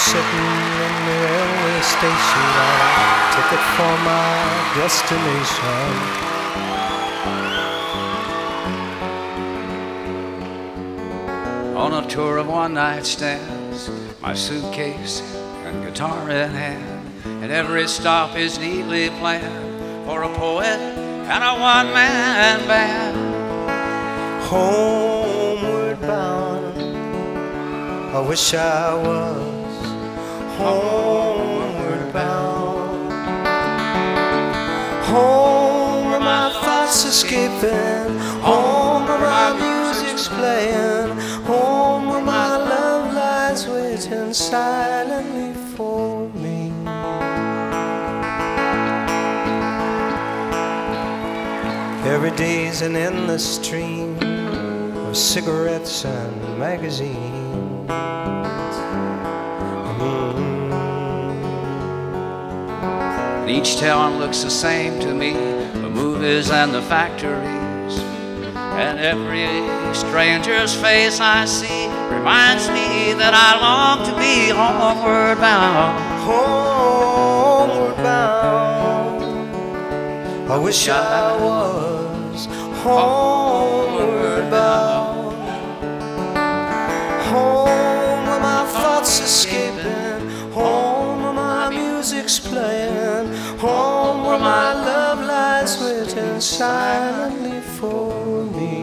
sitting in the railway station, ticket for my destination. On a tour of one-night stands, my suitcase and guitar in hand, and every stop is neatly planned for a poet and a one-man band. Homeward bound, I wish I was homeward bound. Home where my thoughts escaping, home where my music's playing, home where my love lies waiting silently for me. Every day's an endless stream of cigarettes and magazines. Each town looks the same to me, the movies and the factories, and every stranger's face I see reminds me that I long to be homeward bound. Homeward bound, I wish I was homeward bound. Home where my thoughts escaping, home where my music's playing, home where my love lies waiting silently for me.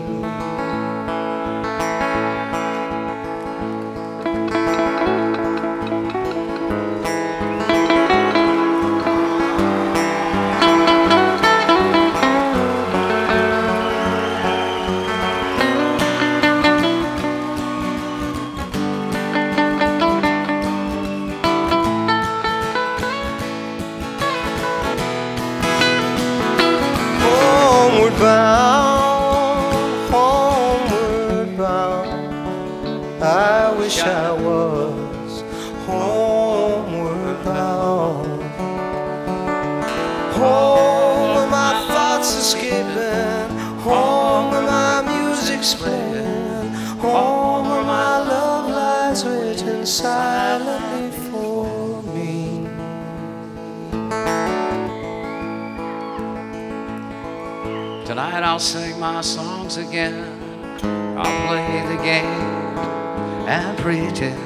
Homeward bound, I wish I was homeward bound. Home where my thoughts escaping, home where my music's playing, home where my love lies waiting silently for me. Tonight I'll sing my songs again, I'll play the game and pretend.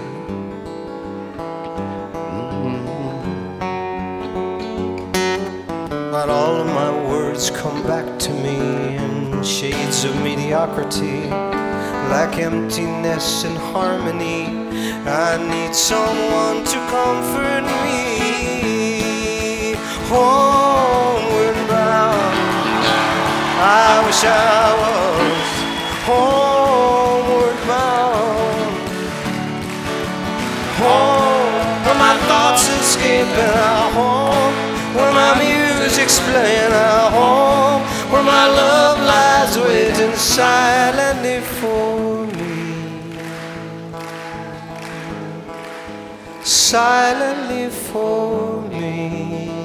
But all of my words come back to me in shades of mediocrity, like emptiness and harmony. I need someone to comfort me. Homeward bound, I wish I was homeward bound. Home where my thoughts escaping, home where my music's playing, home where my love lies waiting silently for me. Silently for me.